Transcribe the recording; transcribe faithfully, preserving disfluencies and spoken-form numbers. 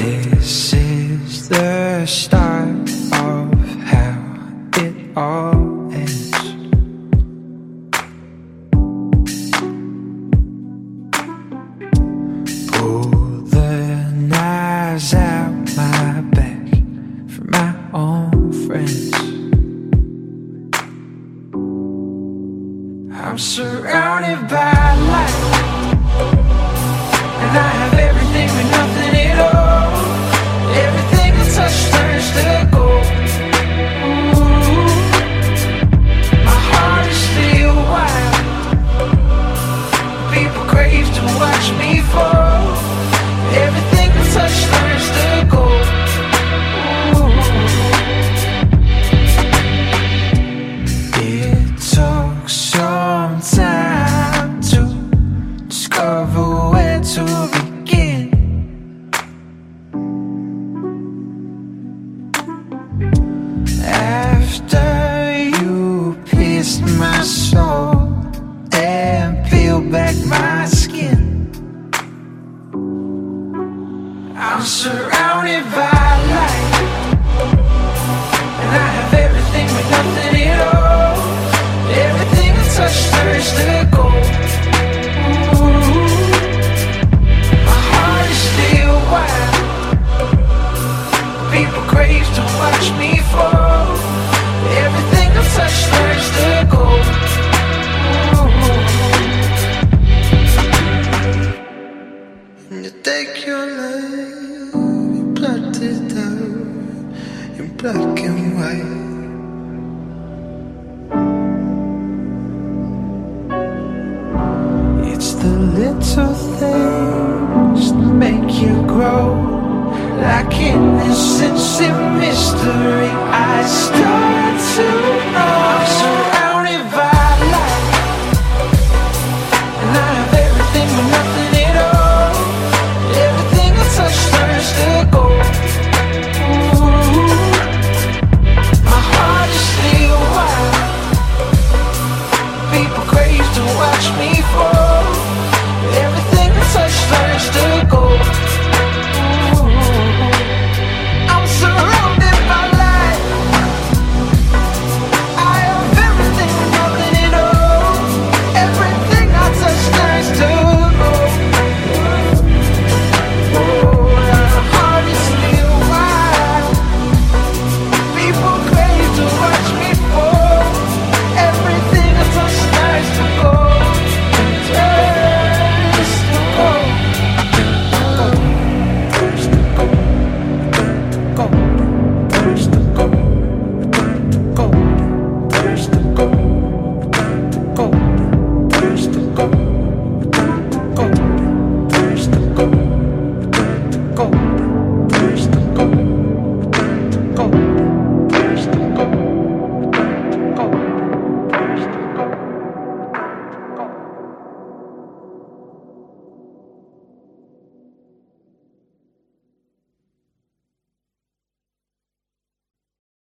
This is the start of how it all ends. Pull the knives out my back for my own friends. I'm surrounded by light, and I have everything but nothing at all. Everything I touch turns to gold. Ooh, my heart is still wild. People crave to watch me fall. Everything I touch turns to gold. Ooh. It took some time to discover where to begin. After you pierced my soul and peeled back my skin, I'm surrounded by light, and I have everything but nothing at all. Everything I touch turns to gold. Ooh, my heart is still wild. People crave to watch me fall. Everything I touch turns to gold. Ooh. And you take your life, you plot it out in black and white. It's the little things that make you grow. Like innocence and mystery, I start